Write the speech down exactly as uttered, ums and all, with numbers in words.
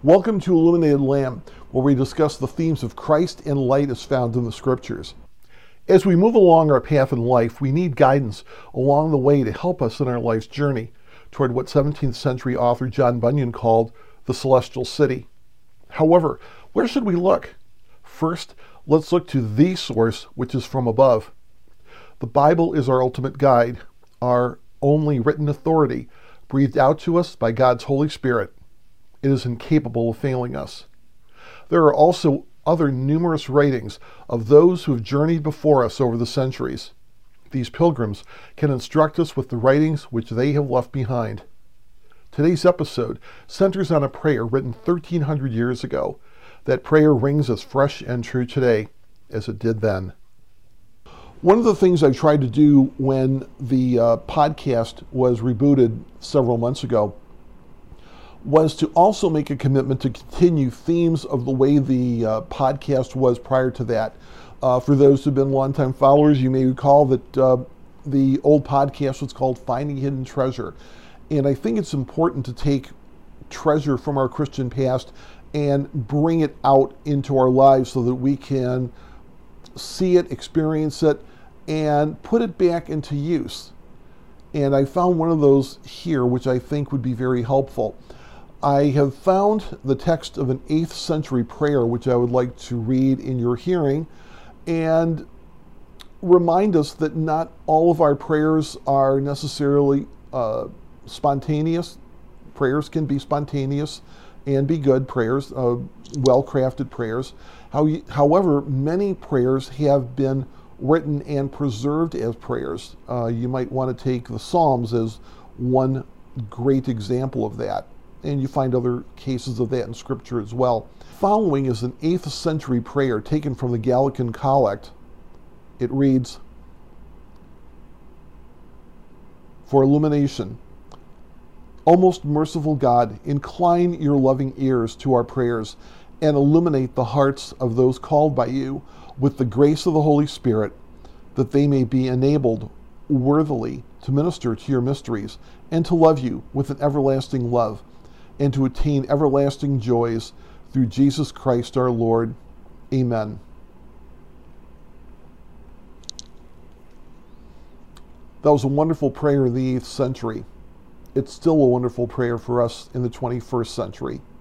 Welcome to Illuminated Lamb, where we discuss the themes of Christ and light as found in the Scriptures. As we move along our path in life, we need guidance along the way to help us in our life's journey toward what seventeenth century author John Bunyan called the Celestial City. However, where should we look? First, let's look to the source, which is from above. The Bible is our ultimate guide, our only written authority, breathed out to us by God's Holy Spirit. It is incapable of failing us. There are also other numerous writings of those who have journeyed before us over the centuries. These pilgrims can instruct us with the writings which they have left behind. Today's episode centers on a prayer written thirteen hundred years ago. That prayer rings as fresh and true today as it did then. One of the things I tried to do when the uh, podcast was rebooted several months ago was to also make a commitment to continue themes of the way the uh, podcast was prior to that. Uh, for those who've been longtime followers, you may recall that uh, the old podcast was called Finding Hidden Treasure. And I think it's important to take treasure from our Christian past and bring it out into our lives so that we can see it, experience it, and put it back into use. And I found one of those here, which I think would be very helpful. I have found the text of an eighth century prayer, which I would like to read in your hearing, and remind us that not all of our prayers are necessarily uh, spontaneous. Prayers can be spontaneous and be good prayers, uh, well-crafted prayers. How, however, many prayers have been written and preserved as prayers. Uh, you might want to take the Psalms as one great example of that. And you find other cases of that in Scripture as well. Following is an eighth century prayer taken from the Gallican Collect. It reads, for illumination, O most merciful God, incline your loving ears to our prayers and illuminate the hearts of those called by you with the grace of the Holy Spirit, that they may be enabled worthily to minister to your mysteries and to love you with an everlasting love, and to attain everlasting joys through Jesus Christ our Lord. Amen. That was a wonderful prayer in the eighth century. It's still a wonderful prayer for us in the twenty-first century.